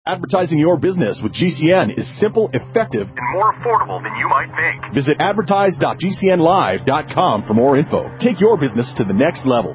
Advertising your business with GCN is simple, effective, and more affordable than you might think. Visit advertise.gcnlive.com for more info. Take your business to the next level.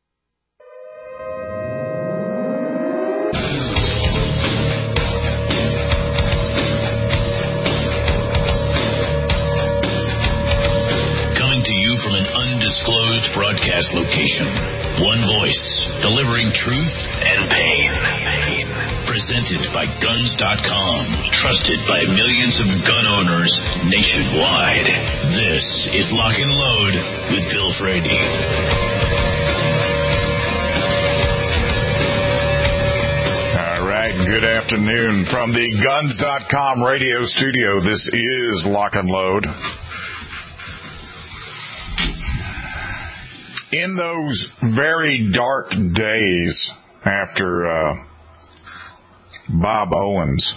Coming to you from an undisclosed broadcast location. One voice, delivering truth and pain. Presented by Guns.com, trusted by millions of gun owners nationwide. This is Lock and Load with Bill Frady. All right, good afternoon from the Guns.com radio studio. This is Lock and Load. In those very dark days after Bob Owens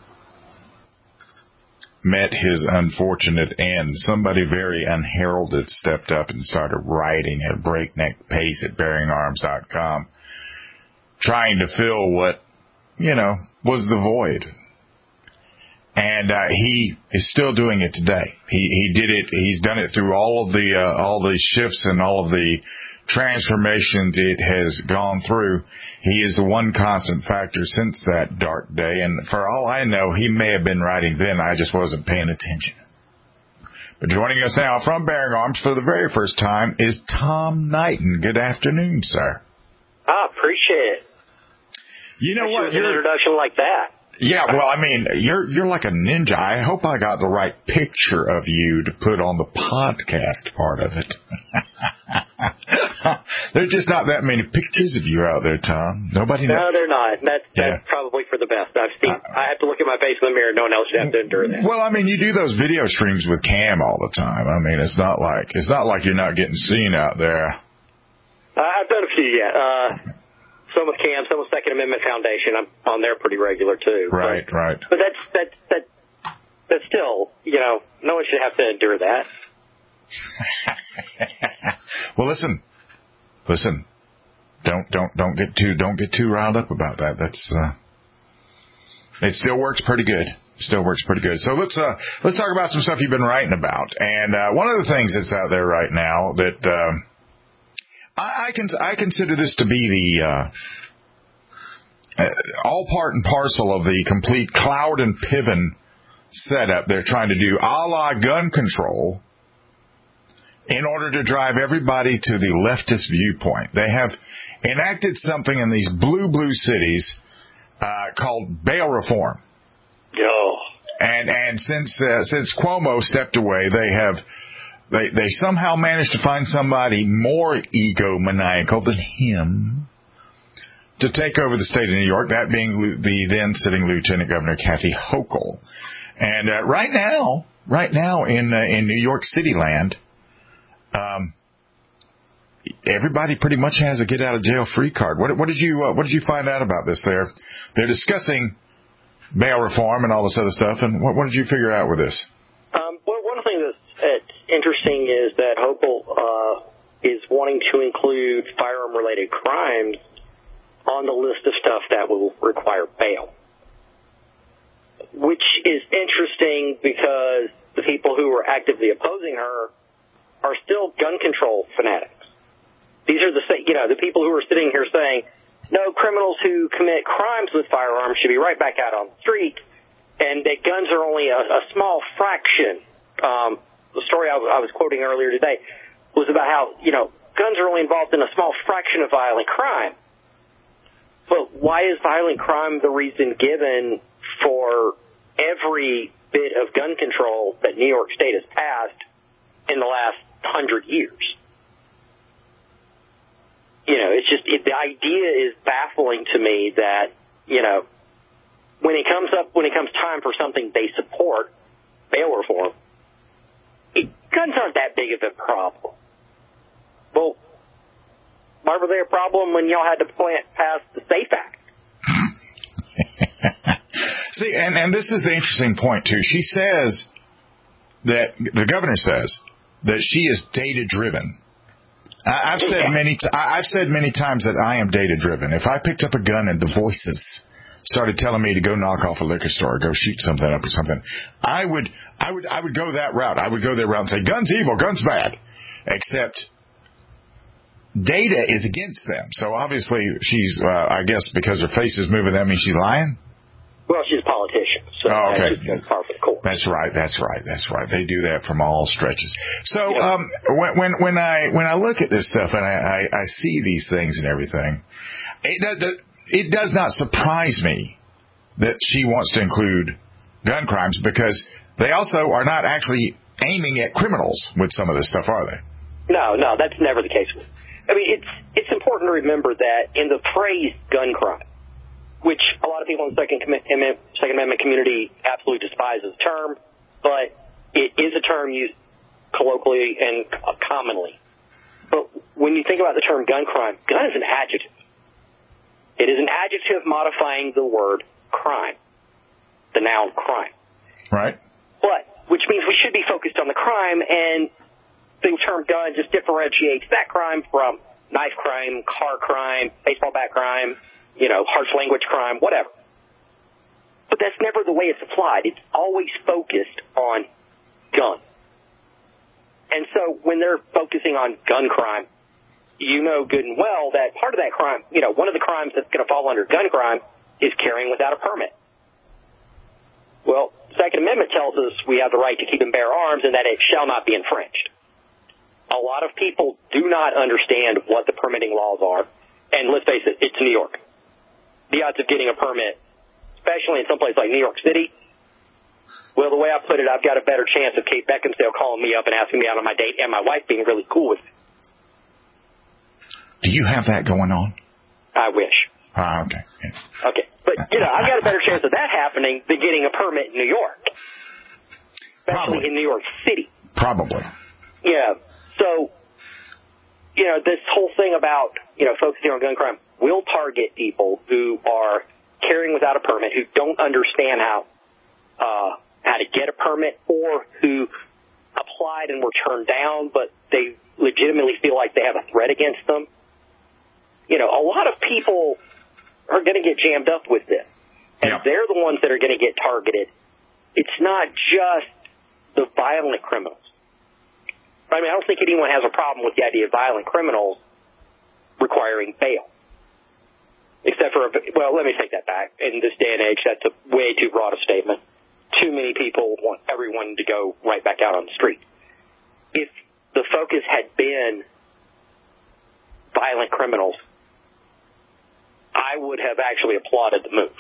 met his unfortunate end, somebody very unheralded stepped up and started writing at breakneck pace at bearingarms.com, trying to fill what, was the void. And he is still doing it today. He did it. He's done it through all of the shifts and all of the transformations it has gone through. He is the one constant factor since that dark day. And for all I know, he may have been writing then. I just wasn't paying attention. But joining us now from Bearing Arms for the very first time is Tom Knighton. Good afternoon, sir. Appreciate it. You know what? An introduction like that. Yeah, well, I mean, you're like a ninja. I hope I got the right picture of you to put on the podcast part of it. There's just not that many pictures of you out there, Tom. Nobody knows. No, they're not. That's probably for the best. I have to look at my face in the mirror. No one else should have to endure that. Well, I mean, you do those video streams with Cam all the time. I mean, it's not like you're not getting seen out there. I've done a few yet. Some with Cam, some with Second Amendment Foundation. I'm on there pretty regular too. Right. But that's still, no one should have to endure that. Well, listen. Don't get too riled up about that. That's it still works pretty good. So let's talk about some stuff you've been writing about. And one of the things that's out there right now that I consider this to be the all part and parcel of the complete Cloud and Piven setup they're trying to do, a la gun control, in order to drive everybody to the leftist viewpoint. They have enacted something in these blue cities called bail reform. Oh. And since Cuomo stepped away, they somehow managed to find somebody more egomaniacal than him to take over the state of New York, that being the then sitting Lieutenant Governor Kathy Hochul. And right now in New York City land, everybody pretty much has a get out of jail free card. What did you find out about this? They're discussing bail reform and all this other stuff. And what did you figure out with this? Well, one thing that's interesting is that Hochul is wanting to include firearm-related crimes on the list of stuff that will require bail, which is interesting because the people who are actively opposing her are still gun control fanatics. These are the people who are sitting here saying, no, criminals who commit crimes with firearms should be right back out on the street, and that guns are only a small fraction. The story I was quoting earlier today was about how, guns are only involved in a small fraction of violent crime. But why is violent crime the reason given for every bit of gun control that New York State has passed in the last 100 years? The idea is baffling to me that, when it comes time for something they support, bail reform, guns aren't that big of a problem. Well, why were they a problem when y'all had to pass the SAFE Act? See, and this is the interesting point, too. She says that, the governor says, that she is data-driven. I've said many times that I am data-driven. If I picked up a gun and the voices started telling me to go knock off a liquor store, go shoot something up or something, I would go that route. I would go that route and say, guns evil, guns bad. Except data is against them. So obviously she's, I guess because her face is moving, that means she's lying? Well, she's a politician. So that's par for the course. That's right. They do that from all stretches. So when I look at this stuff and I see these things and everything, it does not surprise me that she wants to include gun crimes, because they also are not actually aiming at criminals with some of this stuff, are they? No, that's never the case. I mean, it's important to remember that in the phrase gun crime, which a lot of people in the Second Amendment community absolutely despise as a term, but it is a term used colloquially and commonly. But when you think about the term gun crime, gun is an adjective. It is an adjective modifying the word crime, the noun crime. Right. Which means we should be focused on the crime, and the term gun just differentiates that crime from knife crime, car crime, baseball bat crime, harsh language crime, whatever. But that's never the way it's applied. It's always focused on gun. And so when they're focusing on gun crime, you know good and well that part of that crime, one of the crimes that's going to fall under gun crime is carrying without a permit. Well, the Second Amendment tells us we have the right to keep and bear arms and that it shall not be infringed. A lot of people do not understand what the permitting laws are. And let's face it, it's New York. The odds of getting a permit, especially in some place like New York City, well, the way I put it, I've got a better chance of Kate Beckinsale calling me up and asking me out on my date and my wife being really cool with it. Do you have that going on? I wish. Okay. Okay. But, I've got a better chance of that happening than getting a permit in New York. Especially in New York City. Probably. Yeah. So, this whole thing about, focusing on gun crime will target people who are carrying without a permit, who don't understand how to get a permit, or who applied and were turned down, but they legitimately feel like they have a threat against them. A lot of people are going to get jammed up with this. And they're the ones that are going to get targeted. It's not just the violent criminals. I mean, I don't think anyone has a problem with the idea of violent criminals requiring bail. Except for, let me take that back. In this day and age, that's a way too broad a statement. Too many people want everyone to go right back out on the street. If the focus had been violent criminals, I would have actually applauded the move.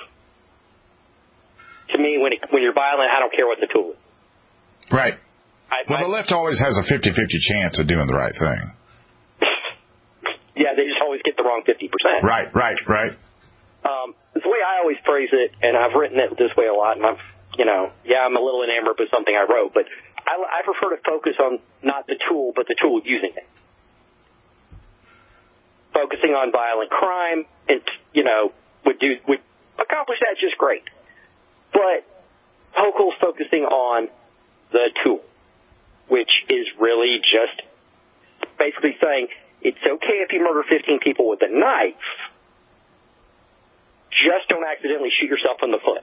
To me, when you're violent, I don't care what the tool is. Right. The left always has a 50-50 chance of doing the right thing. Yeah, they just always get the wrong 50%. Right. It's the way I always phrase it, and I've written it this way a lot, and I'm a little enamored with something I wrote, but I prefer to focus on not the tool, but the tool using it. Focusing on violent crime, would accomplish that just great. But Hochul's focusing on the tool, which is really just basically saying it's okay if you murder 15 people with a knife, just don't accidentally shoot yourself in the foot.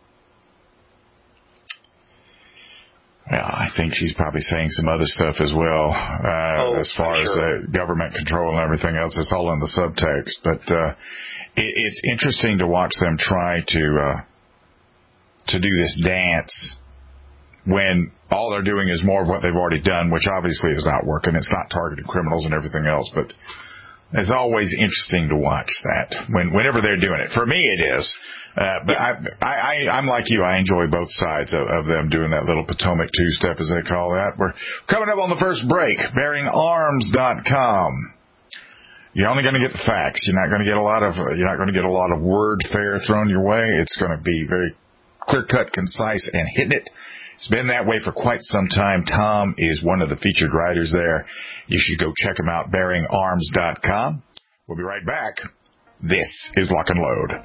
Well, I think she's probably saying some other stuff as well, as far as government control and everything else. It's all in the subtext. But it's interesting to watch them try to do this dance when all they're doing is more of what they've already done, which obviously is not working. It's not targeted criminals and everything else. But it's always interesting to watch that whenever they're doing it. For me, it is. But I'm like you. I enjoy both sides of them doing that little Potomac two-step, as they call that. We're coming up on the first break. BearingArms.com. You're only going to get the facts. You're not going to get a lot of word fare thrown your way. It's going to be very clear-cut, concise, and hitting it. It's been that way for quite some time. Tom is one of the featured writers there. You should go check him out, BearingArms.com. We'll be right back. This is Lock and Load.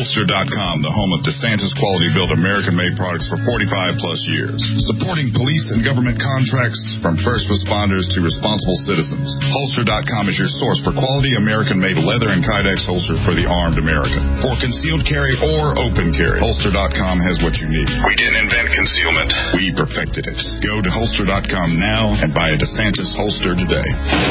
Holster.com, the home of DeSantis quality-built American-made products for 45-plus years. Supporting police and government contracts from first responders to responsible citizens. Holster.com is your source for quality American-made leather and Kydex holsters for the armed American. For concealed carry or open carry, Holster.com has what you need. We didn't invent concealment. We perfected it. Go to Holster.com now and buy a DeSantis holster today.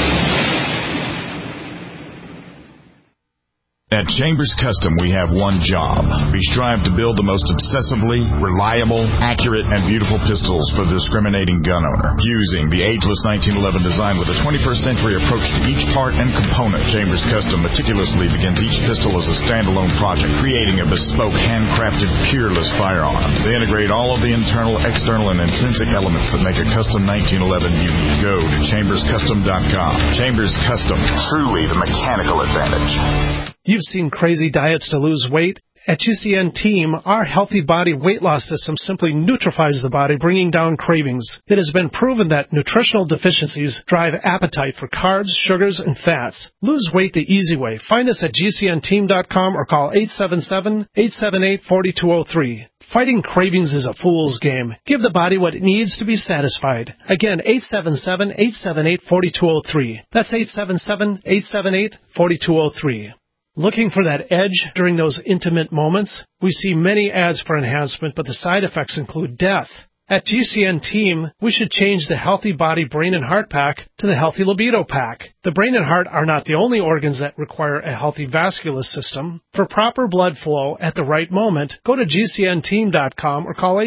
At Chambers Custom, we have one job. We strive to build the most obsessively reliable, accurate, and beautiful pistols for the discriminating gun owner. Using the ageless 1911 design with a 21st century approach to each part and component, Chambers Custom meticulously begins each pistol as a standalone project, creating a bespoke, handcrafted, peerless firearm. They integrate all of the internal, external, and intrinsic elements that make a custom 1911 unique. Go to chamberscustom.com. Chambers Custom, truly the mechanical advantage. You've seen crazy diets to lose weight. At GCN Team, our healthy body weight loss system simply neutralizes the body, bringing down cravings. It has been proven that nutritional deficiencies drive appetite for carbs, sugars, and fats. Lose weight the easy way. Find us at GCNteam.com or call 877-878-4203. Fighting cravings is a fool's game. Give the body what it needs to be satisfied. Again, 877-878-4203. That's 877-878-4203. Looking for that edge during those intimate moments? We see many ads for enhancement, but the side effects include death. At GCN Team, we should change the Healthy Body Brain and Heart Pack to the Healthy Libido Pack. The brain and heart are not the only organs that require a healthy vascular system. For proper blood flow at the right moment, go to GCNteam.com or call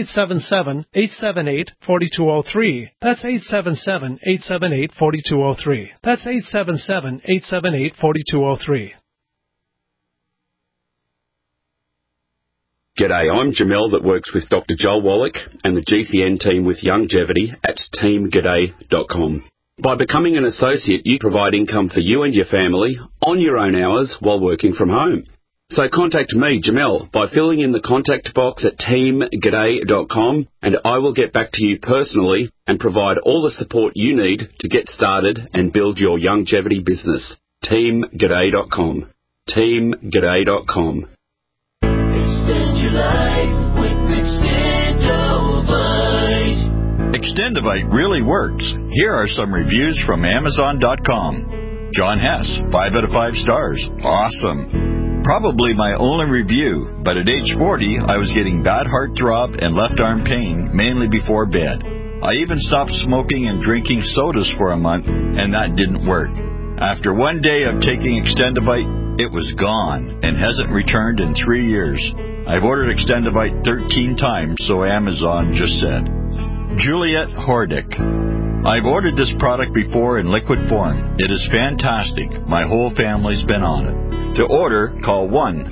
877-878-4203. That's 877-878-4203. That's 877-878-4203. G'day, I'm Jamel that works with Dr. Joel Wallach and the GCN team with Longevity at teamg'day.com. By becoming an associate, you provide income for you and your family on your own hours while working from home. So contact me, Jamel, by filling in the contact box at teamg'day.com, and I will get back to you personally and provide all the support you need to get started and build your longevity business. teamg'day.com. teamg'day.com. Extend your life with Extendovite. Extendovite really works. Here are some reviews from Amazon.com. John Hess, 5 out of 5 stars. Awesome. Probably my only review, but at age 40, I was getting bad heart throb and left arm pain, mainly before bed. I even stopped smoking and drinking sodas for a month, and that didn't work. After one day of taking Extendovite, it was gone and hasn't returned in 3 years. I've ordered Extendovite 13 times, so Amazon just said. Juliet Hordick. I've ordered this product before in liquid form. It is fantastic. My whole family's been on it. To order, call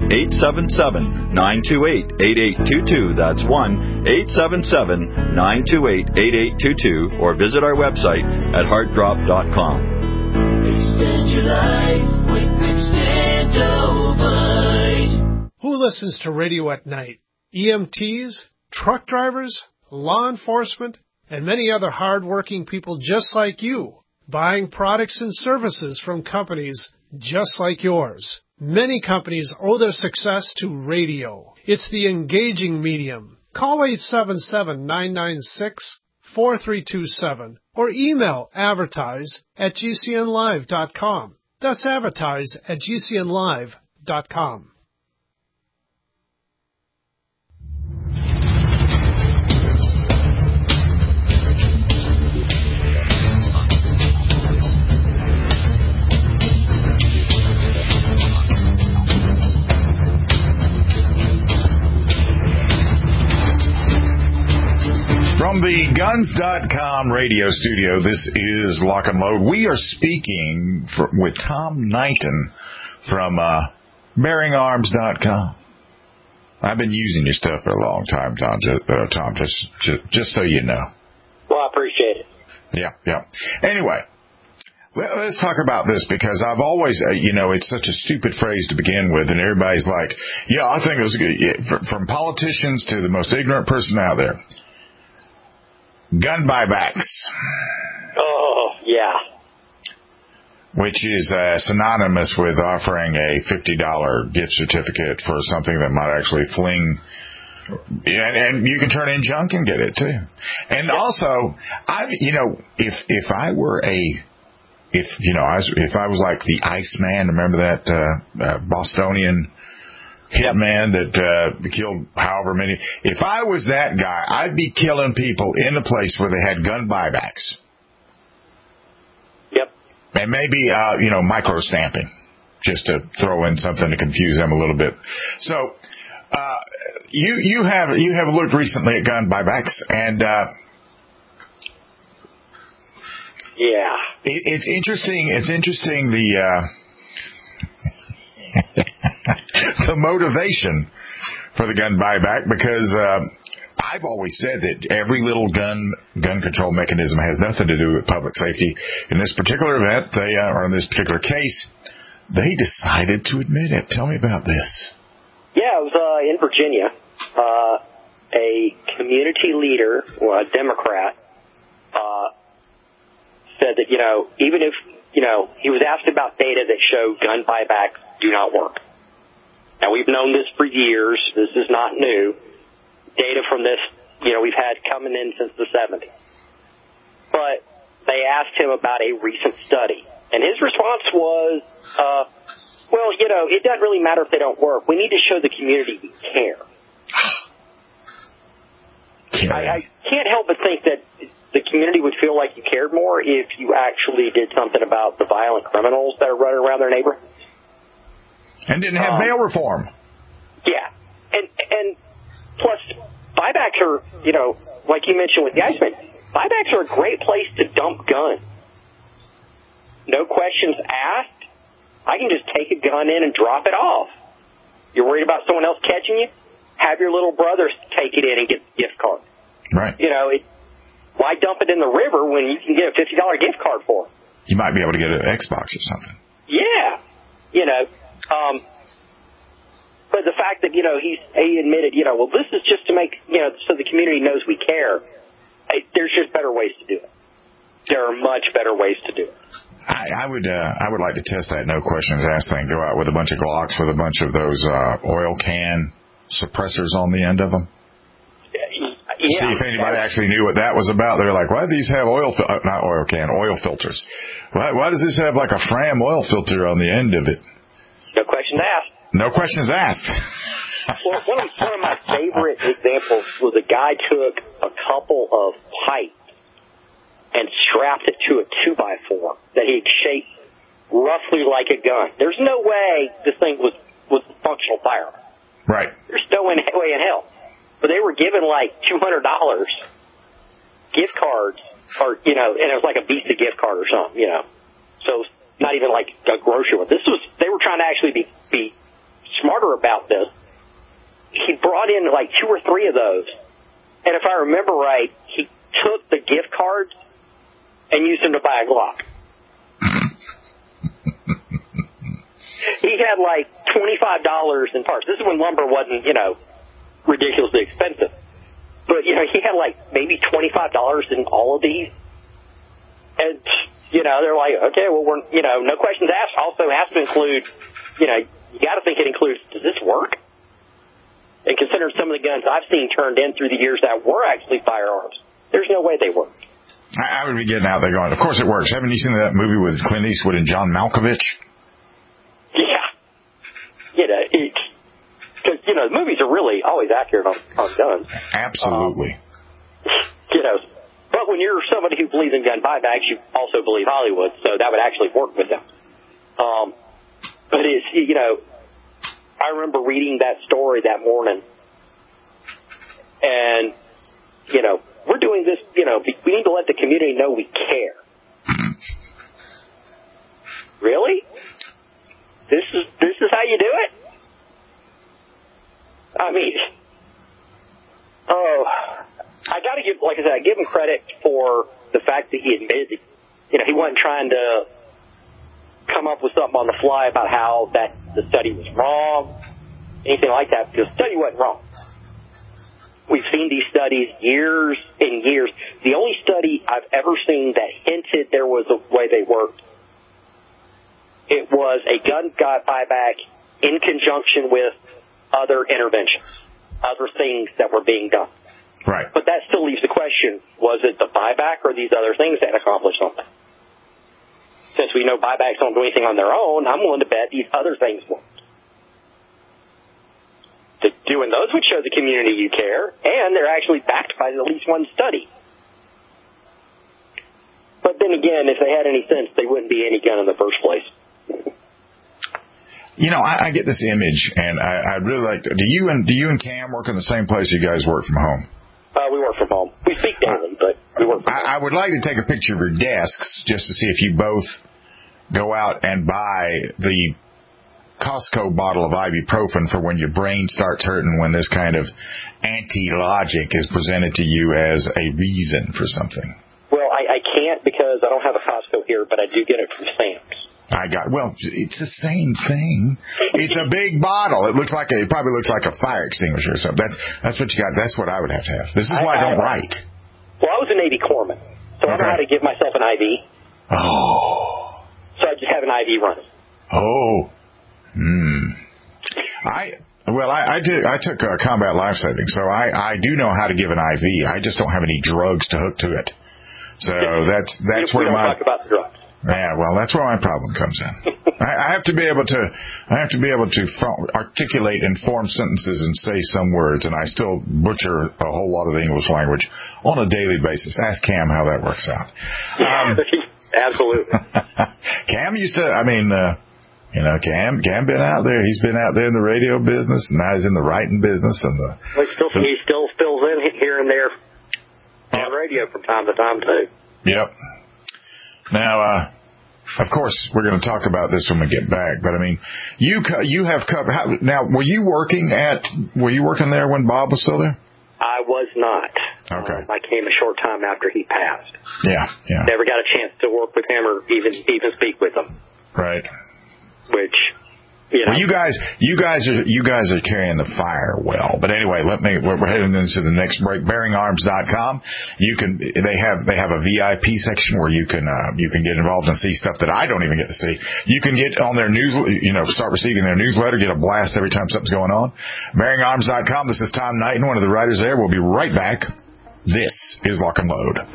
1-877-928-8822. That's 1-877-928-8822, or visit our website at heartdrop.com. Extend your life with Extendovite. Who listens to radio at night? EMTs, truck drivers, law enforcement, and many other hard-working people just like you, buying products and services from companies just like yours. Many companies owe their success to radio. It's the engaging medium. Call 877-996-4327 or email advertise@gcnlive.com. That's advertise@gcnlive.com. From the Guns.com radio studio, this is Lock and Load. We are speaking with Tom Knighton from BearingArms.com. I've been using your stuff for a long time, Tom, just so you know. Well, I appreciate it. Yeah. Anyway, let's talk about this, because I've always, it's such a stupid phrase to begin with, and everybody's like, yeah, I think it was good. From politicians to the most ignorant person out there. Gun buybacks. Oh, yeah. which is synonymous with offering a $50 gift certificate for something that might actually fling. And you can turn in junk and get it too. And also, if I was like the Iceman, remember that Bostonian hitman that killed however many. If I was that guy, I'd be killing people in a place where they had gun buybacks. Yep. And maybe micro stamping, just to throw in something to confuse them a little bit. So you have looked recently at gun buybacks, and yeah, it's interesting. It's interesting the motivation for the gun buyback, because I've always said that every little gun control mechanism has nothing to do with public safety. In this particular event, or in this particular case, they decided to admit it. Tell me about this. Yeah, it was in Virginia. A community leader, a Democrat, said that, even if, he was asked about data that showed gun buybacks do not work. Now, we've known this for years. This is not new. Data from this, we've had coming in since the 70s. But they asked him about a recent study. And his response was, it doesn't really matter if they don't work. We need to show the community we care. I can't help but think that the community would feel like you cared more if you actually did something about the violent criminals that are running around their neighborhoods. And didn't have bail reform. Yeah. And plus, buybacks are, like you mentioned with the Iceman, buybacks are a great place to dump guns. No questions asked. I can just take a gun in and drop it off. You're worried about someone else catching you? Have your little brother take it in and get the gift card. Right. Why dump it in the river when you can get a $50 gift card for it? You might be able to get an Xbox or something. Yeah. But the fact that, he admitted, this is just to make, so the community knows we care. There's just better ways to do it. There are much better ways to do it. I would like to test that no questions asked thing. Go out with a bunch of Glocks with a bunch of those oil can suppressors on the end of them. Yeah. See if anybody actually knew what that was about. They're like, why do these have oil filters? Why does this have like a Fram oil filter on the end of it? No questions asked. No questions asked. Well, one of my favorite examples was a guy took a couple of pipes and strapped it to a 2x4 that he'd shaped roughly like a gun. There's no way this thing was a functional firearm. Right. There's no way in hell. But they were given like $200 gift cards, or and it was like a Visa gift card or something, So it's not even like a grocery one. They were trying to actually be smarter about this. He brought in like 2 or 3 of those, and if I remember right, he took the gift cards and used them to buy a Glock. He had like $25 in parts. This is when lumber wasn't, ridiculously expensive. But, he had like maybe $25 in all of these. And, they're like, okay, well, we're, no questions asked. Also has to include, you got to think it includes, does this work? And considering some of the guns I've seen turned in through the years that were actually firearms, there's no way they work. I would be getting out there going, of course it works. Haven't you seen that movie with Clint Eastwood and John Malkovich? Yeah. Because, the movies are really always accurate on guns. Absolutely. But when you're somebody who believes in gun buybacks, you also believe Hollywood, so that would actually work with them. But it's, I remember reading that story that morning, and, we're doing this, we need to let the community know we care. Really? This is how you do it? I mean, I got to give, like I said, I give him credit for the fact that he admitted, he wasn't trying to come up with something on the fly about how the study was wrong, anything like that, because the study wasn't wrong. We've seen these studies years and years. The only study I've ever seen that hinted there was a way they worked It was a gun buyback in conjunction with other interventions, other things that were being done. Right. But that still leaves the question, was it the buyback or these other things that accomplished something? Since we know buybacks don't do anything on their own, I'm willing to bet these other things won't. Doing those would show the community you care, and they're actually backed by at least one study. But then again, if they had any sense, they wouldn't be any gun in the first place. You know, I get this image, and I'd really like to. Do you and Cam work in the same place? You guys work from home? We work from home. We speak daily, but we work from home. I would like to take a picture of your desks just to see if you both go out and buy the Costco bottle of ibuprofen for when your brain starts hurting, when this kind of anti-logic is presented to you as a reason for something. Well, I can't because I don't have a Costco here, but I do get it from Sam's. Well, it's the same thing. It's a big bottle. It probably looks like a fire extinguisher or something. That's what you got. That's what I would have to have. This is why I don't write. Well, I was a Navy corpsman, so I know how to give myself an IV. Oh. So I just have an IV running. Oh. I took combat life saving, so I do know how to give an IV. I just don't have any drugs to hook to it. So that's where my talk about the drugs. Yeah, well, that's where my problem comes in. I have to be able to articulate and form sentences and say some words, and I still butcher a whole lot of the English language on a daily basis. Ask Cam how that works out. Absolutely. Cam used to. Cam been out there. He's been out there in the radio business, and now he's in the writing business. He still fills in here and there on radio from time to time too. Yep. Now, of course, we're going to talk about this when we get back. But I mean, you have covered. Now, were you working there when Bob was still there? I was not. Okay. I came a short time after he passed. Yeah. Never got a chance to work with him or even speak with him. Right. Which, Well, you guys are carrying the fire well. But anyway, we're heading into the next break. BearingArms.com. They have a VIP section where you can get involved and see stuff that I don't even get to see. You can get on their start receiving their newsletter, get a blast every time something's going on. BearingArms.com. This is Tom Knighton, one of the writers there. We'll be right back. This is Lock and Load.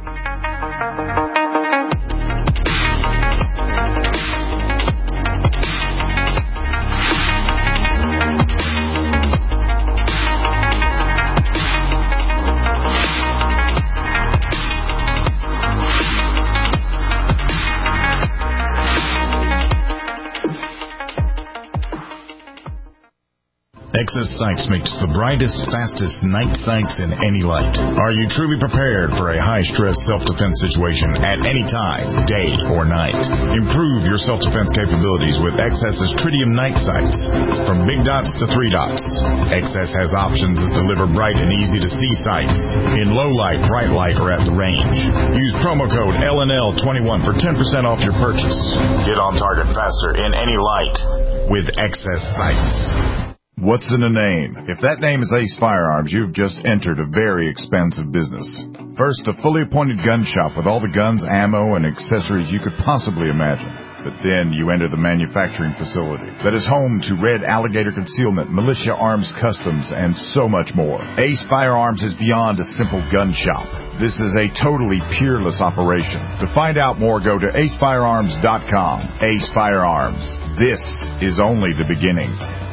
Excess Sights makes the brightest, fastest night sights in any light. Are you truly prepared for a high-stress self-defense situation at any time, day or night? Improve your self-defense capabilities with XS's Tritium night sights. From big dots to 3 dots, XS has options that deliver bright and easy-to-see sights in low light, bright light, or at the range. Use promo code LNL21 for 10% off your purchase. Get on target faster in any light with XS Sights. What's in a name? If that name is Ace Firearms, you've just entered a very expensive business. First, a fully appointed gun shop with all the guns, ammo, and accessories you could possibly imagine. But then you enter the manufacturing facility that is home to Red Alligator Concealment, Militia Arms Customs, and so much more. Ace Firearms is beyond a simple gun shop. This is a totally peerless operation. To find out more, go to acefirearms.com. Ace Firearms. This is only the beginning.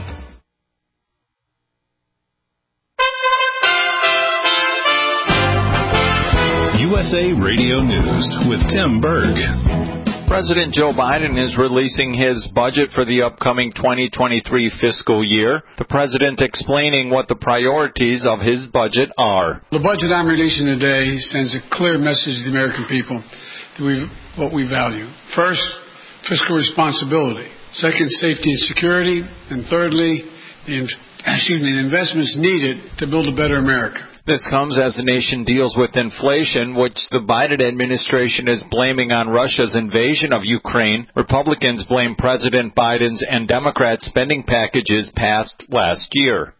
USA Radio News with Tim Berg. President Joe Biden is releasing his budget for the upcoming 2023 fiscal year. The president explaining what the priorities of his budget are. The budget I'm releasing today sends a clear message to the American people what we value. First, fiscal responsibility. Second, safety and security. And thirdly, the investments needed to build a better America. This comes as the nation deals with inflation, which the Biden administration is blaming on Russia's invasion of Ukraine. Republicans blame President Biden's and Democrats' spending packages passed last year.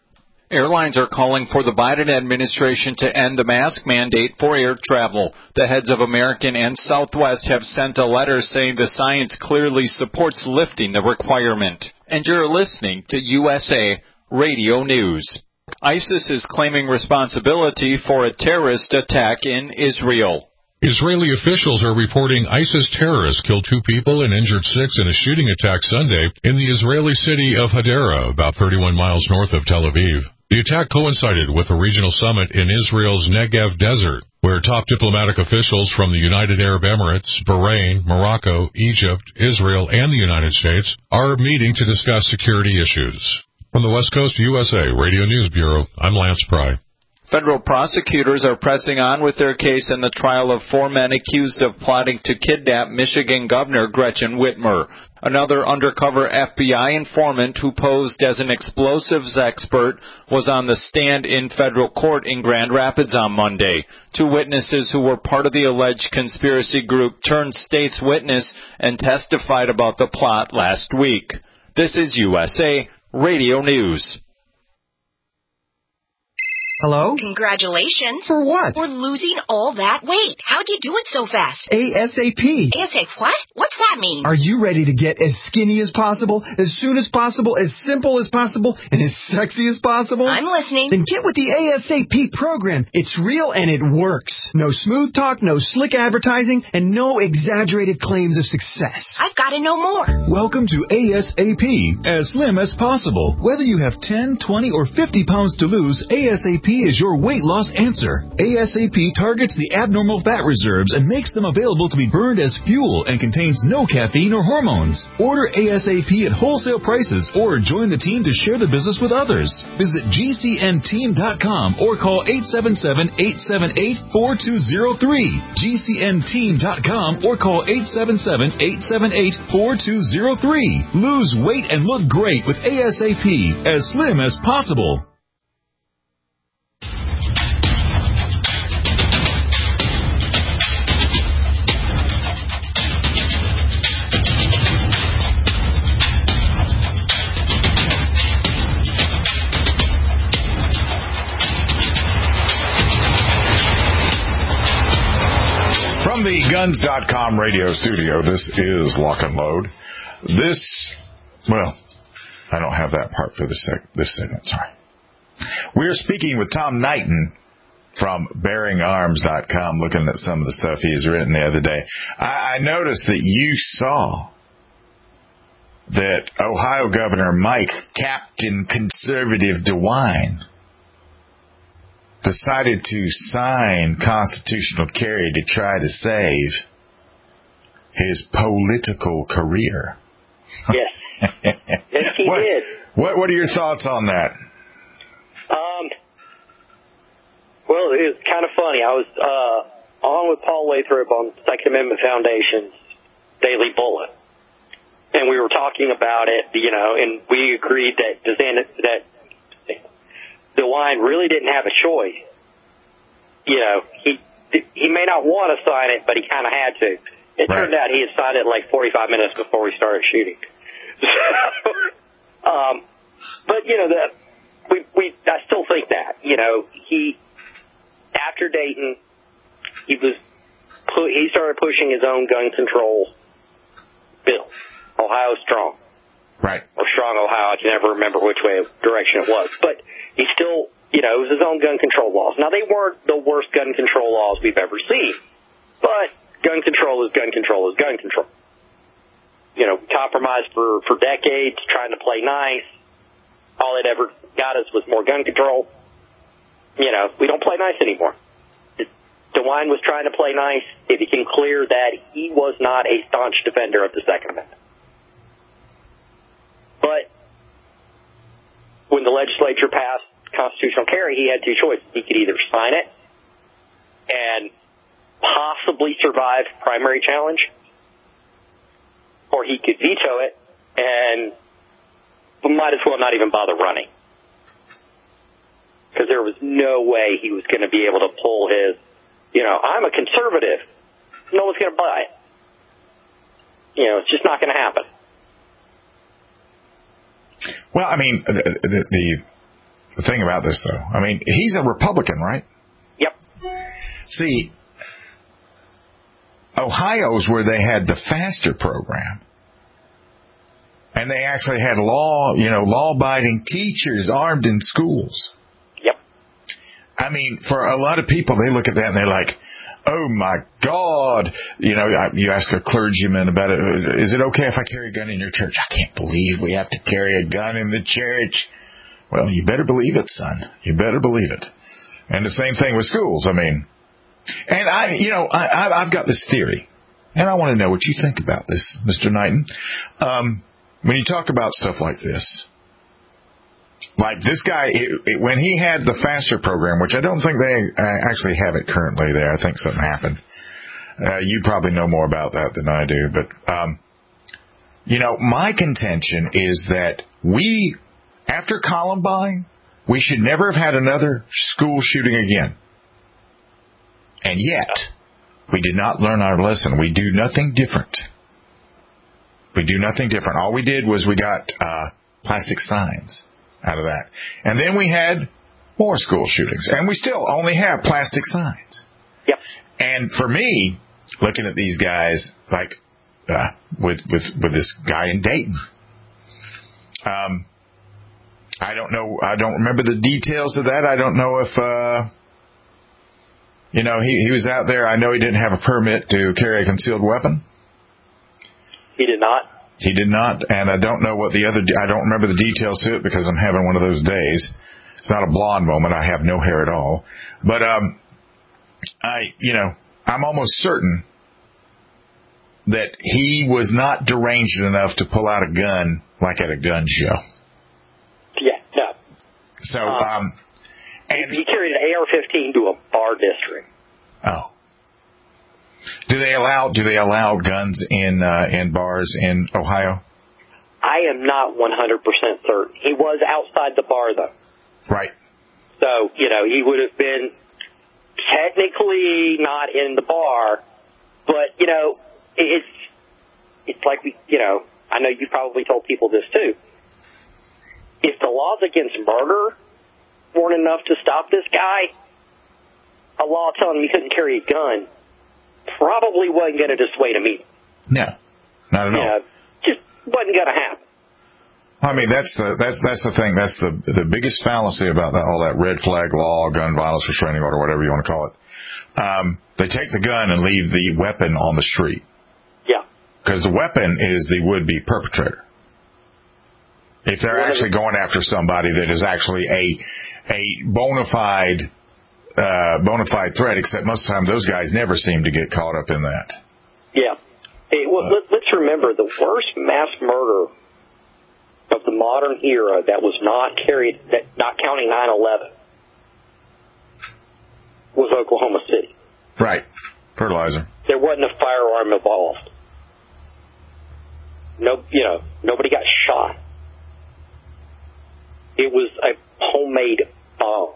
Airlines are calling for the Biden administration to end the mask mandate for air travel. The heads of American and Southwest have sent a letter saying the science clearly supports lifting the requirement. And you're listening to USA Radio News. ISIS is claiming responsibility for a terrorist attack in Israel. Israeli officials are reporting ISIS terrorists killed 2 people and injured 6 in a shooting attack Sunday in the Israeli city of Hadera, about 31 miles north of Tel Aviv. The attack coincided with a regional summit in Israel's Negev desert, where top diplomatic officials from the United Arab Emirates, Bahrain, Morocco, Egypt, Israel, and the United States are meeting to discuss security issues. From the West Coast USA Radio News Bureau, I'm Lance Pry. Federal prosecutors are pressing on with their case in the trial of 4 men accused of plotting to kidnap Michigan Governor Gretchen Whitmer. Another undercover FBI informant who posed as an explosives expert was on the stand in federal court in Grand Rapids on Monday. 2 witnesses who were part of the alleged conspiracy group turned state's witness and testified about the plot last week. This is USA Radio News. Hello? Congratulations. For what? For losing all that weight. How'd you do it so fast? ASAP. ASAP what? What's that mean? Are you ready to get as skinny as possible, as soon as possible, as simple as possible, and as sexy as possible? I'm listening. Then get with the ASAP program. It's real and it works. No smooth talk, no slick advertising, and no exaggerated claims of success. I've got to know more. Welcome to ASAP, as slim as possible. Whether you have 10, 20, or 50 pounds to lose, ASAP is your weight loss answer. ASAP targets the abnormal fat reserves and makes them available to be burned as fuel and contains no caffeine or hormones. Order ASAP at wholesale prices or join the team to share the business with others. Visit GCNteam.com or call 877-878-4203. GCNteam.com or call 877-878-4203. Lose weight and look great with ASAP, as slim as possible. From the Guns.com radio studio, this is Lock and Load. I don't have that part for this segment, sorry. We're speaking with Tom Knighton from BearingArms.com, looking at some of the stuff he's written the other day. I noticed that you saw that Ohio Governor Mike, Captain Conservative DeWine, decided to sign constitutional carry to try to save his political career. Yes. Yes, he did. What are your thoughts on that? Well, it was kind of funny. I was on with Paul Lathrop on Second Amendment Foundation's Daily Bullet, and we were talking about it, and we agreed that DeWine really didn't have a choice. He may not want to sign it, but he kind of had to. It turned out he had signed it like 45 minutes before we started shooting. But I still think that after Dayton, he started pushing his own gun control bill, Ohio Strong. Right. Or Strong Ohio, I can never remember which direction it was. But he still, it was his own gun control laws. Now, they weren't the worst gun control laws we've ever seen, but gun control is gun control is gun control. Compromised for decades, trying to play nice. All it ever got us was more gun control. We don't play nice anymore. DeWine was trying to play nice. It became clear that he was not a staunch defender of the Second Amendment. But when the legislature passed constitutional carry, he had 2 choices. He could either sign it and possibly survive primary challenge, or he could veto it and might as well not even bother running. Because there was no way he was going to be able to pull his, I'm a conservative. No one's going to buy it. It's just not going to happen. Well, I mean, the thing about this, though. I mean, he's a Republican, right? Yep. See, Ohio's where they had the FASTER program. And they actually had law-abiding teachers armed in schools. Yep. I mean, for a lot of people, they look at that and they're like, oh, my God. You ask a clergyman about it. Is it okay if I carry a gun in your church? I can't believe we have to carry a gun in the church. Well, you better believe it, son. You better believe it. And the same thing with schools. I mean, and I've got this theory, and I want to know what you think about this, Mr. Knighton. When you talk about stuff like this, like this guy, when he had the FASTER program, which I don't think they actually have it currently there. I think something happened. You probably know more about that than I do. But, my contention is that after Columbine, we should never have had another school shooting again. And yet, we did not learn our lesson. We do nothing different. All we did was we got plastic signs out of that. And then we had more school shootings. And we still only have plastic signs. Yep. And for me, looking at these guys, like with this guy in Dayton, I don't know. I don't remember the details of that. I don't know if, he was out there. I know he didn't have a permit to carry a concealed weapon. He did not. He did not, and I don't know I don't remember the details to it because I'm having one of those days. It's not a blonde moment. I have no hair at all. But, I'm almost certain that he was not deranged enough to pull out a gun like at a gun show. Yeah, no. So, and he carried an AR-15 to a bar district. Oh. Do they allow guns in bars in Ohio? I am not 100% certain. He was outside the bar, though. Right. So, he would have been technically not in the bar, but, it's like I know you probably told people this too. If the laws against murder weren't enough to stop this guy, a law telling him you couldn't carry a gun probably wasn't going to dissuade him either. No, not at all. Just wasn't going to happen. I mean, that's the thing. That's the biggest fallacy about all that red flag law, gun violence restraining order, whatever you want to call it. They take the gun and leave the weapon on the street. Yeah. Because the weapon is the would-be perpetrator. If they're actually going after somebody that is actually a bona fide threat, except most of the time those guys never seem to get caught up in that. Yeah. Hey, let's remember the worst mass murder of the modern era that was not counting 9/11, was Oklahoma City. Right. Fertilizer. There wasn't a firearm involved. Nobody got shot. It was a homemade bomb.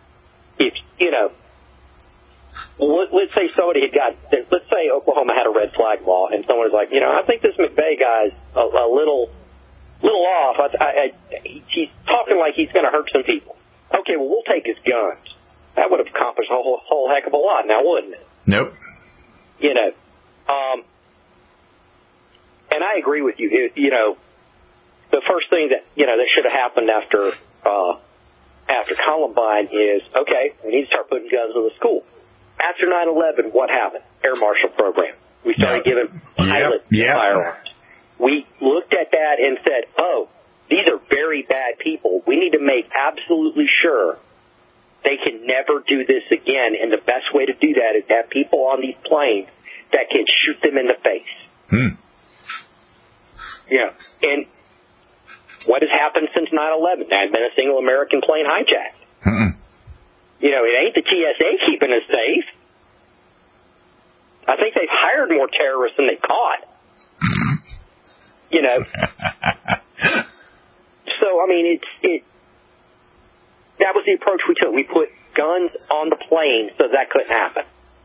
Let's say somebody let's say Oklahoma had a red flag law, and someone was like, I think this McVeigh guy's a little off. He's talking like he's going to hurt some people. Okay, well, we'll take his guns. That would have accomplished a whole heck of a lot now, wouldn't it? Nope. And I agree with you. The first thing that should have happened after Columbine is, okay, we need to start putting guns in the school. After 9/11, what happened? Air Marshal program. We started giving pilots firearms. We looked at that and said, oh, these are very bad people. We need to make absolutely sure they can never do this again. And the best way to do that is to have people on these planes that can shoot them in the face. Yeah. And what has happened since 9/11? There hasn't been a single American plane hijacked. It ain't the TSA keeping us safe. I think they've hired more terrorists than they caught. So, I mean, that was the approach we took. We put guns on the plane so that couldn't happen.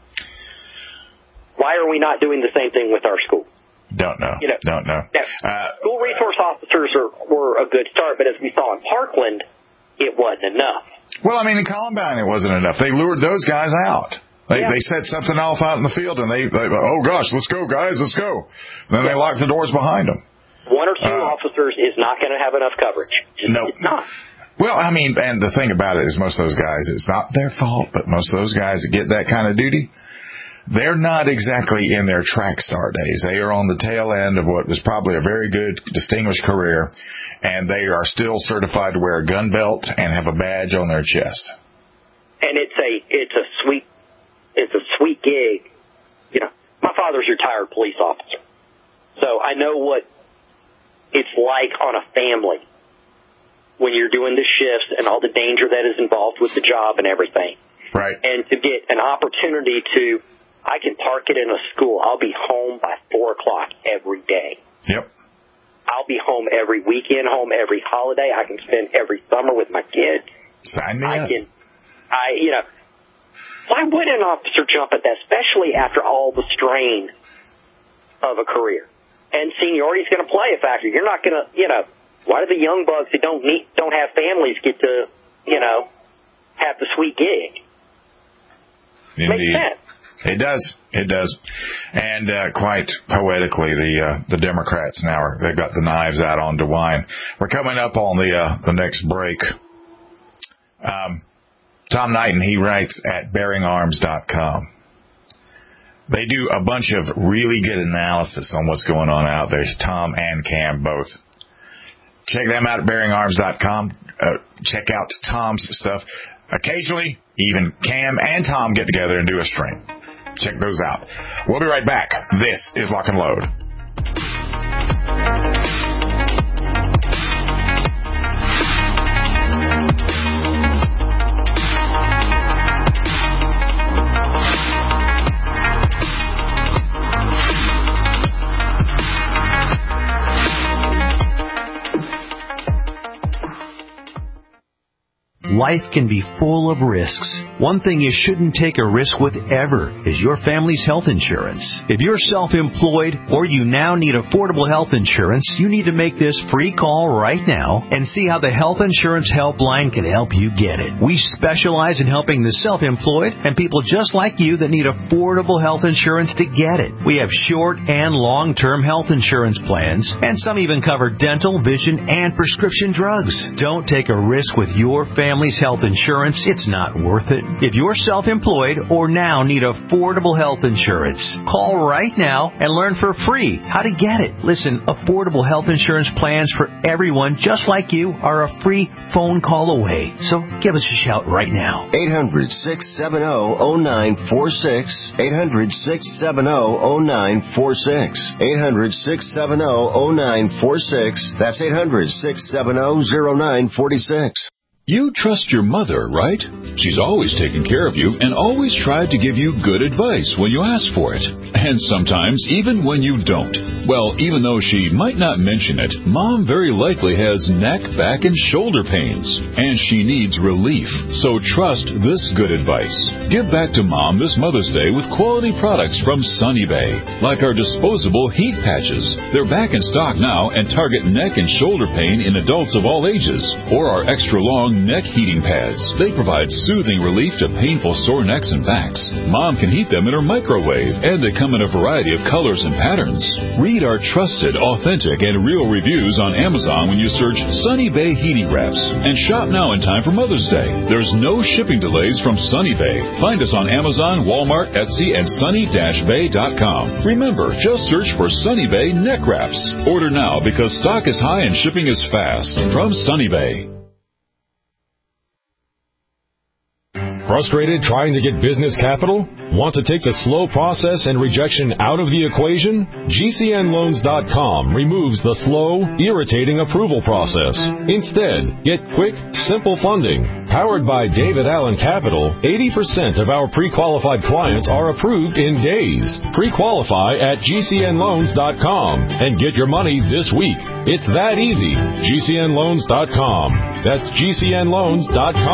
Why are we not doing the same thing with our schools? Don't know. School resource officers were a good start, but as we saw in Parkland, it wasn't enough. Well, I mean, in Columbine, it wasn't enough. They lured those guys out. They set something off out in the field, and they oh gosh, let's go, guys, let's go. And then they locked the doors behind them. One or two officers is not going to have enough coverage. It's not. Well, I mean, and the thing about it is most of those guys, it's not their fault, but most of those guys that get that kind of duty, they're not exactly in their track star days. They are on the tail end of what was probably a very good, distinguished career, and they are still certified to wear a gun belt and have a badge on their chest. And it's a sweet gig. You know, my father's a retired police officer, so I know what it's like on a family when you're doing the shifts and all the danger that is involved with the job and everything. Right. And to get an opportunity I can park it in a school. I'll be home by 4 o'clock every day. Yep. I'll be home every weekend, home every holiday. I can spend every summer with my kids. Sign me up. Why would an officer jump at that, especially after all the strain of a career? And seniority is going to play a factor. You're not going to, why do the young bucks who don't have families get to, have the sweet gig? Indeed. Makes sense. It does. It does. And quite poetically, the Democrats now they've got the knives out on DeWine. We're coming up on the next break. Tom Knighton, he writes at BearingArms.com. They do a bunch of really good analysis on what's going on out there. Tom and Cam both. Check them out at BearingArms.com. Check out Tom's stuff. Occasionally, even Cam and Tom get together and do a stream. Check those out. We'll be right back. This is Lock and Load. Life can be full of risks. One thing you shouldn't take a risk with ever is your family's health insurance. If you're self-employed or you now need affordable health insurance, you need to make this free call right now and see how the Health Insurance Helpline can help you get it. We specialize in helping the self-employed and people just like you that need affordable health insurance to get it. We have short and long-term health insurance plans, and some even cover dental, vision, and prescription drugs. Don't take a risk with your family's health insurance. It's not worth it. If you're self-employed or now need affordable health insurance, call right now and learn for free how to get it. Listen, affordable health insurance plans for everyone just like you are a free phone call away. So give us a shout right now. 800-670-0946. 800-670-0946. 800-670-0946. That's 800-670-0946. You trust your mother, right? She's always taken care of you and always tried to give you good advice when you ask for it. And sometimes even when you don't. Well, even though she might not mention it, Mom very likely has neck, back, and shoulder pains. And she needs relief. So trust this good advice. Give back to Mom this Mother's Day with quality products from Sunny Bay. Like our disposable heat patches. They're back in stock now and target neck and shoulder pain in adults of all ages. Or our extra long neck heating pads. They provide soothing relief to painful sore necks and backs. Mom can heat them in her microwave, and they come in a variety of colors and patterns. Read our trusted, authentic, and real reviews on Amazon when you search Sunny Bay Heating Wraps. And shop now in time for Mother's Day. There's no shipping delays from Sunny Bay. Find us on Amazon, Walmart, Etsy, and sunny-bay.com. Remember, just search for Sunny Bay Neck Wraps. Order now because stock is high and shipping is fast. From Sunny Bay. Frustrated trying to get business capital? Want to take the slow process and rejection out of the equation? GCNLoans.com removes the slow, irritating approval process. Instead, get quick, simple funding. Powered by David Allen Capital, 80% of our pre-qualified clients are approved in days. Pre-qualify at GCNLoans.com and get your money this week. It's that easy. GCNLoans.com. That's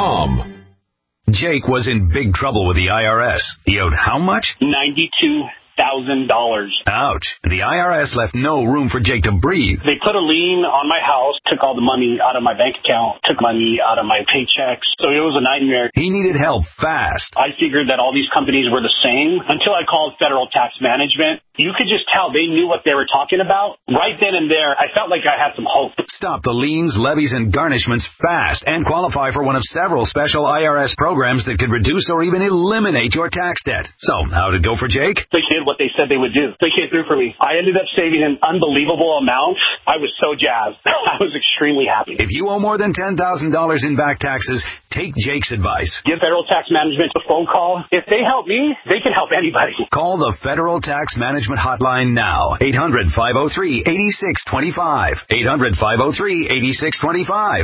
GCNLoans.com. Jake was in big trouble with the IRS. He owed how much? Ouch. The IRS left no room for Jake to breathe. They put a lien on my house, took all the money out of my bank account, took money out of my paychecks. So it was a nightmare. He needed help fast. I figured that all these companies were the same until I called Federal Tax Management. You could just tell they knew what they were talking about. Right then and there, I felt like I had some hope. Stop the liens, levies, and garnishments fast and qualify for one of several special IRS programs that could reduce or even eliminate your tax debt. So, how'd it go for Jake? They did what they said they would do. They came through for me. I ended up saving an unbelievable amount. I was so jazzed. I was extremely happy. If you owe more than $10,000 in back taxes, take Jake's advice. Give Federal Tax Management a phone call. If they help me, they can help anybody. Call the Federal Tax Management hotline now. 800-503-8625. 800-503-8625.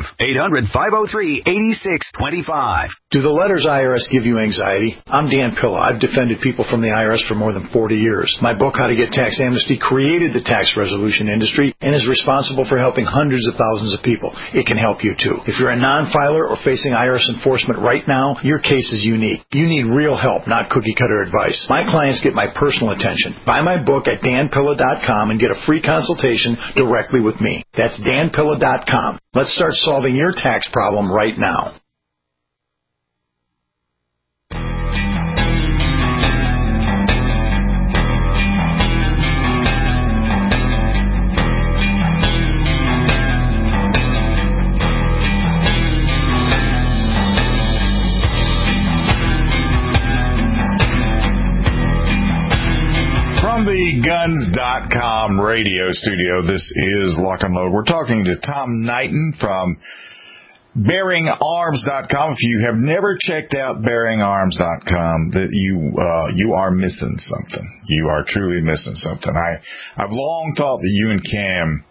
800-503-8625. Do the letters IRS give you anxiety? I'm Dan Pilla. I've defended people from the IRS for more than 40 years. My book, How to Get Tax Amnesty, created the tax resolution industry and is responsible for helping hundreds of thousands of people. It can help you too. If you're a non-filer or facing IRS enforcement right now, your case is unique. You need real help, not cookie-cutter advice. My clients get my personal attention. Buy my book at danpilla.com and get a free consultation directly with me. That's danpilla.com. Let's start solving your tax problem right now. From the Guns.com radio studio, this is Lock and Load. We're talking to Tom Knighton from BearingArms.com. If you have never checked out BearingArms.com, that you are missing something. You are truly missing something. I've long thought that you and Cam,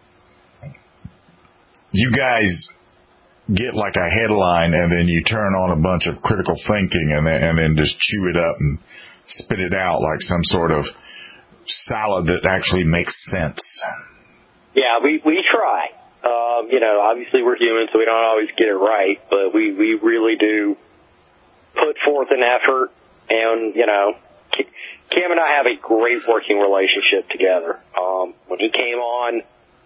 you guys get like a headline and then you turn on a bunch of critical thinking and then just chew it up and spit it out like some sort of salad that actually makes sense. Yeah, we try. Obviously we're human, so we don't always get it right, but we really do put forth an effort, and, Cam and I have a great working relationship together. When he came on,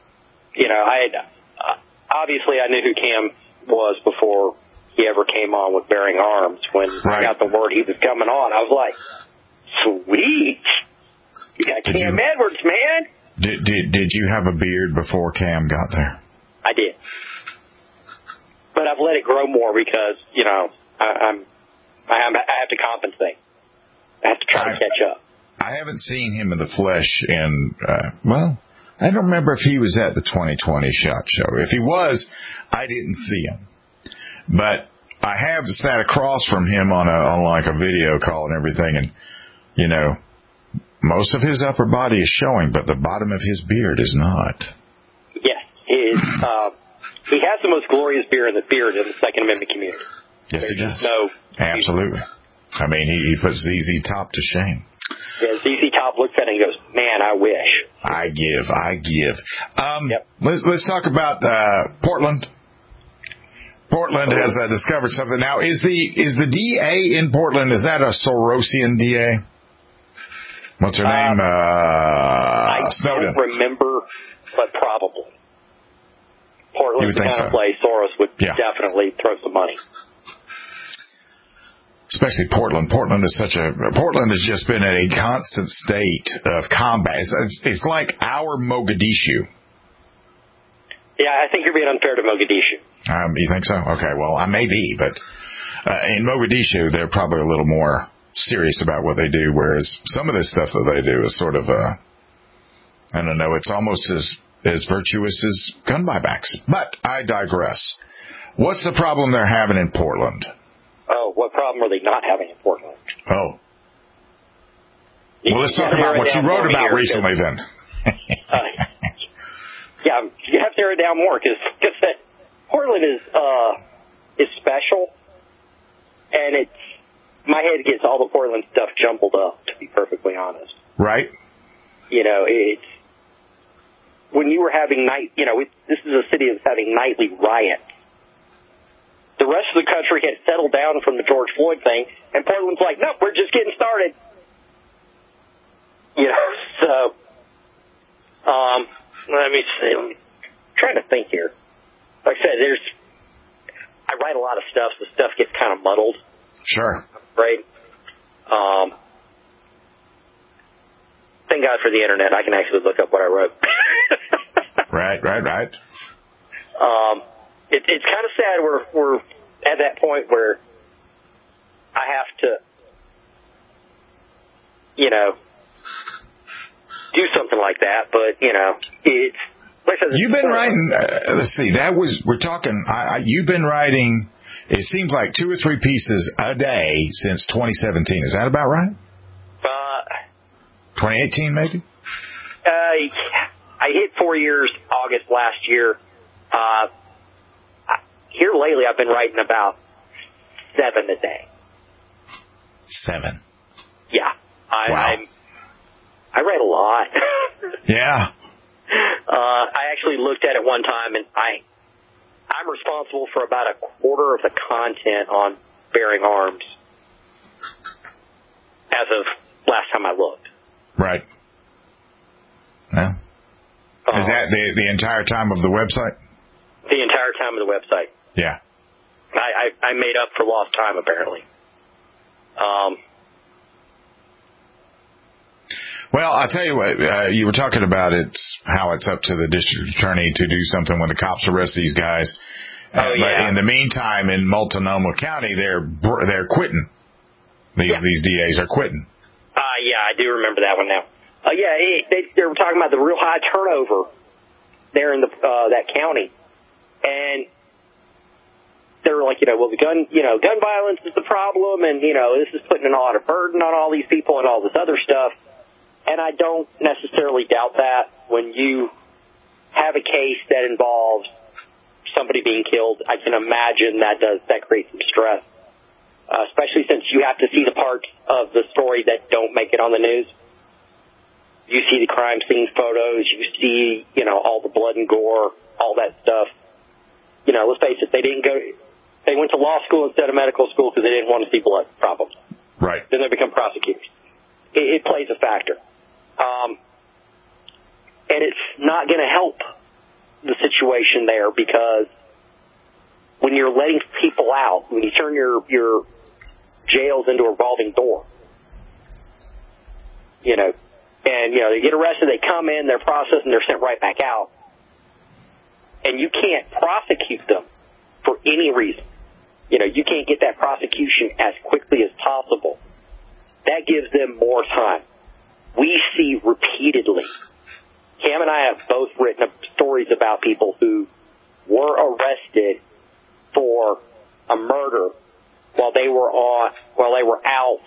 obviously I knew who Cam was before he ever came on with Bearing Arms. When I got the word he was coming on, I was like, sweet. You got Cam Edwards, man. Did you have a beard before Cam got there? I did. But I've let it grow more because, I have to compensate. I have to try to catch up. I haven't seen him in the flesh in, I don't remember if he was at the 2020 SHOT Show. If he was, I didn't see him. But I have sat across from him on like a video call and everything, and, most of his upper body is showing, but the bottom of his beard is not. Yes, he has the most glorious beard in the Second Amendment community. Yes, he does. Absolutely. I mean, he puts ZZ Top to shame. Yeah, ZZ Top looks at it and goes, "Man, I wish." I give. Let's talk about Portland. Portland has discovered something now. Is the DA in Portland? Is that a Sorosian DA? What's her name? I Snowden. don't remember, but probably. Portland's the kind of place Soros would definitely throw some money. Especially Portland. Portland has just been in a constant state of combat. It's like our Mogadishu. Yeah, I think you're being unfair to Mogadishu. You think so? Okay, well, I may be, but in Mogadishu, they're probably a little more serious about what they do, whereas some of this stuff that they do is sort of, I don't know, it's almost as virtuous as gun buybacks. But I digress. What's the problem they're having in Portland? Oh, what problem are they not having in Portland? Oh. Well, let's talk about what you wrote about recently then. Yeah, you have to narrow it down more because Portland is special, and my head gets all the Portland stuff jumbled up, to be perfectly honest. Right. It's when you were having this is a city that's having nightly riots. The rest of the country had settled down from the George Floyd thing, and Portland's like, nope, we're just getting started. So, let me see. I'm trying to think here. Like I said, I write a lot of stuff, so stuff gets kind of muddled. Sure. Right? Thank God for the internet. I can actually look up what I wrote. Right. It's kind of sad we're at that point where I have to, do something like that. But, it's... Like I said, you've been writing, let's see, you've been writing, it seems like 2 or 3 pieces a day since 2017. Is that about right? 2018, maybe? I hit 4 years August last year. Here lately, I've been writing about 7 a day. 7? Yeah. Wow. I read a lot. Yeah. I actually looked at it one time, and I'm responsible for about a quarter of the content on Bearing Arms as of last time I looked. Right. Yeah. Is that the entire time of the website? The entire time of the website. Yeah. I made up for lost time, apparently. Well, I'll tell you what, you were talking about how it's up to the district attorney to do something when the cops arrest these guys. Yeah. But in the meantime, in Multnomah County, they're quitting. These DAs are quitting. Yeah, I do remember that one now. They were talking about the real high turnover there in that county, and they were like, well, the gun violence is the problem, and this is putting a lot of burden on all these people and all this other stuff. And I don't necessarily doubt that. When you have a case that involves somebody being killed, I can imagine that creates some stress, especially since you have to see the parts of the story that don't make it on the news. You see the crime scene photos, you see, all the blood and gore, all that stuff. Let's face it, they went to law school instead of medical school because they didn't want to see blood problems. Right. Then they become prosecutors. It plays a factor. And it's not going to help the situation there, because when you're letting people out, when you turn your jails into a revolving door, they get arrested, they come in, they're processed, and they're sent right back out. And you can't prosecute them for any reason. You can't get that prosecution as quickly as possible. That gives them more time. We see repeatedly, Cam and I have both written stories about people who were arrested for a murder while they were out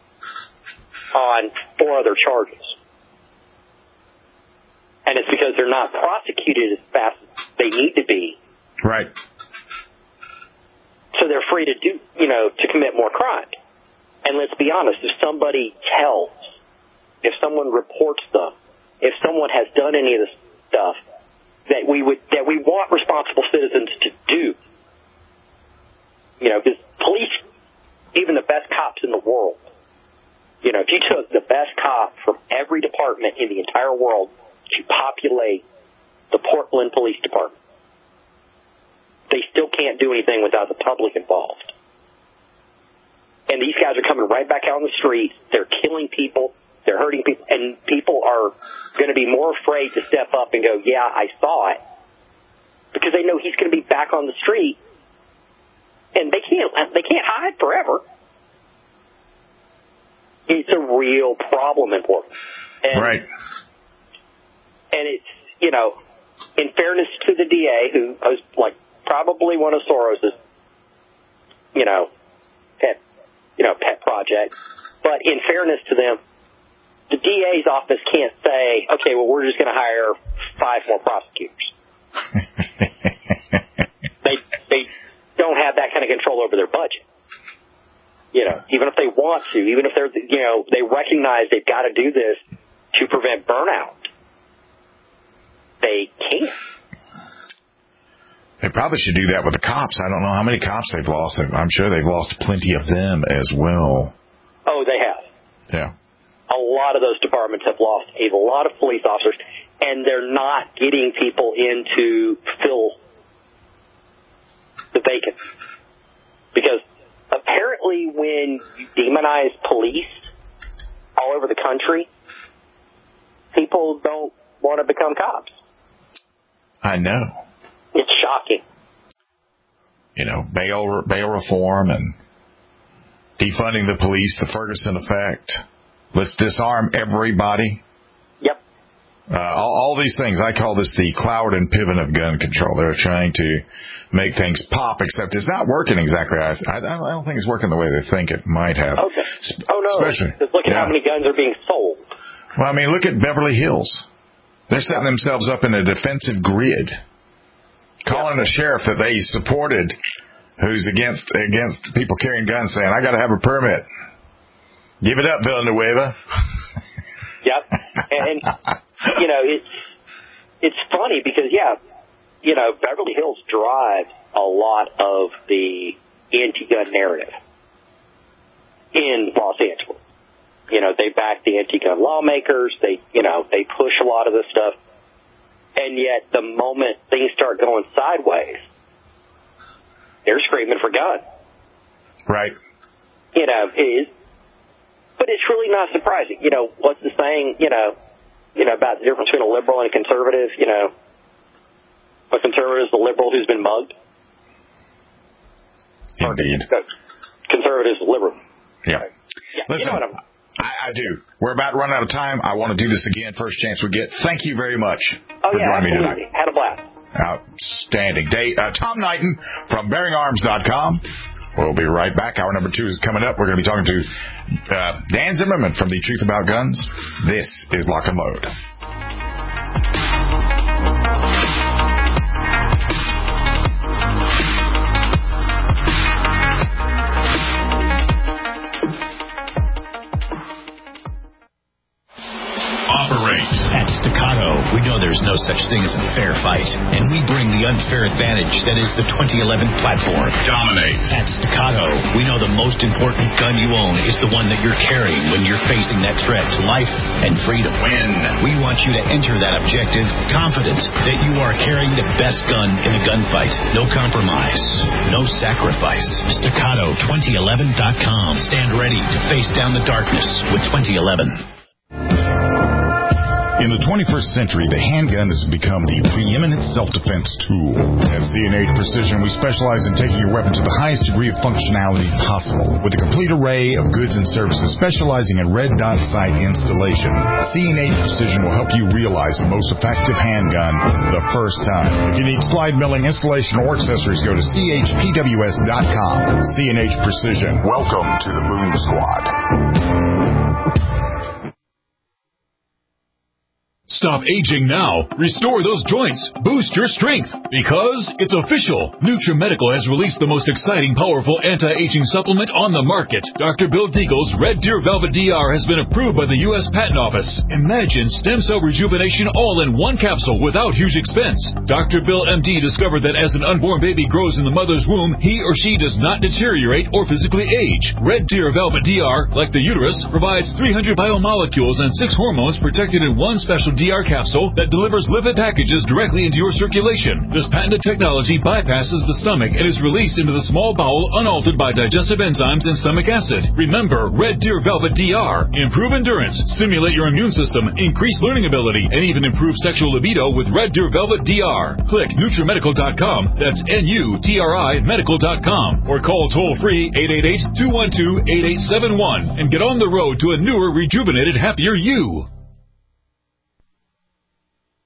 on 4 other charges. And it's because they're not prosecuted as fast as they need to be. Right. So they're free to to commit more crimes. And let's be honest, if somebody tells, if someone reports them, if someone has done any of this stuff that we want responsible citizens to do, because police, even the best cops in the world, if you took the best cop from every department in the entire world to populate the Portland Police Department, they still can't do anything without the public involved. And these guys are coming right back out on the streets. They're killing people. They're hurting people. And people are going to be more afraid to step up and go, yeah, I saw it. Because they know he's going to be back on the street. And they can't hide forever. It's a real problem in Portland. Right. And it's, in fairness to the DA, who was probably one of Soros's, pet project. But in fairness to them, the DA's office can't say, okay, well, we're just going to hire 5 more prosecutors. They don't have that kind of control over their budget. Even if they want to, even if they're, they recognize they've got to do this to prevent burnout, they can't. They probably should do that with the cops. I don't know how many cops they've lost. I'm sure they've lost plenty of them as well. Oh, they have. Yeah. A lot of those departments have lost a lot of police officers, and they're not getting people in to fill the vacancies. Because apparently when you demonize police all over the country, people don't want to become cops. I know. It's shocking. You know, bail reform and defunding the police, the Ferguson effect. Let's disarm everybody. Yep. All these things, I call this the Cloward and Piven of gun control. They're trying to make things pop, except it's not working exactly. I don't think it's working the way they think it might have. Okay. Oh, no. Especially, just look at how many guns are being sold. Well, I mean, look at Beverly Hills. They're setting themselves up in a defensive grid, calling a sheriff that they supported who's against people carrying guns, saying, I got to have a permit. Give it up, Villanueva. Yep. And you know, it's funny because, you know, Beverly Hills drives a lot of the anti-gun narrative in Los Angeles. You know, they back the anti-gun lawmakers. They push a lot of this stuff. And yet the moment things start going sideways, they're screaming for guns. Right. You know, but it's really not surprising. You know, what's the saying, you know, about the difference between a liberal and a conservative? You know, a conservative is the liberal who's been mugged. Indeed. Conservative is the liberal. Yeah. Listen, you know what I do. We're about to run out of time. I want to do this again first chance we get. Thank you very much for joining me tonight. Had a blast. Outstanding. Tom Knighton from BearingArms.com. We'll be right back. Hour number 2 is coming up. We're going to be talking to Dan Zimmerman from The Truth About Guns. This is Lock and Load. At Staccato, we know there's no such thing as a fair fight, and we bring the unfair advantage that is the 2011 platform. Dominate. At Staccato, we know the most important gun you own is the one that you're carrying when you're facing that threat to life and freedom. Win. We want you to enter that objective confident that you are carrying the best gun in the gunfight. No compromise. No sacrifice. Staccato2011.com. Stand ready to face down the darkness with 2011. In the 21st century, the handgun has become the preeminent self-defense tool. At C&H Precision, we specialize in taking your weapon to the highest degree of functionality possible. With a complete array of goods and services specializing in red dot sight installation, C&H Precision will help you realize the most effective handgun the first time. If you need slide milling, installation, or accessories, go to chpws.com. C&H Precision. Welcome to the Boom Squad. Stop aging now. Restore those joints. Boost your strength. Because it's official. NutriMedical has released the most exciting, powerful anti-aging supplement on the market. Dr. Bill Deagle's Red Deer Velvet DR has been approved by the U.S. Patent Office. Imagine stem cell rejuvenation all in one capsule without huge expense. Dr. Bill MD discovered that as an unborn baby grows in the mother's womb, he or she does not deteriorate or physically age. Red Deer Velvet DR, like the uterus, provides 300 biomolecules and 6 hormones protected in one special DR capsule that delivers lipid packages directly into your circulation. This patented technology bypasses the stomach and is released into the small bowel unaltered by digestive enzymes and stomach acid. Remember, Red Deer Velvet DR. Improve endurance, stimulate your immune system, increase learning ability, and even improve sexual libido with Red Deer Velvet DR. Click NutriMedical.com. That's NUTRI Medical.com. Or call toll-free 888-212-8871 and get on the road to a newer, rejuvenated, happier you.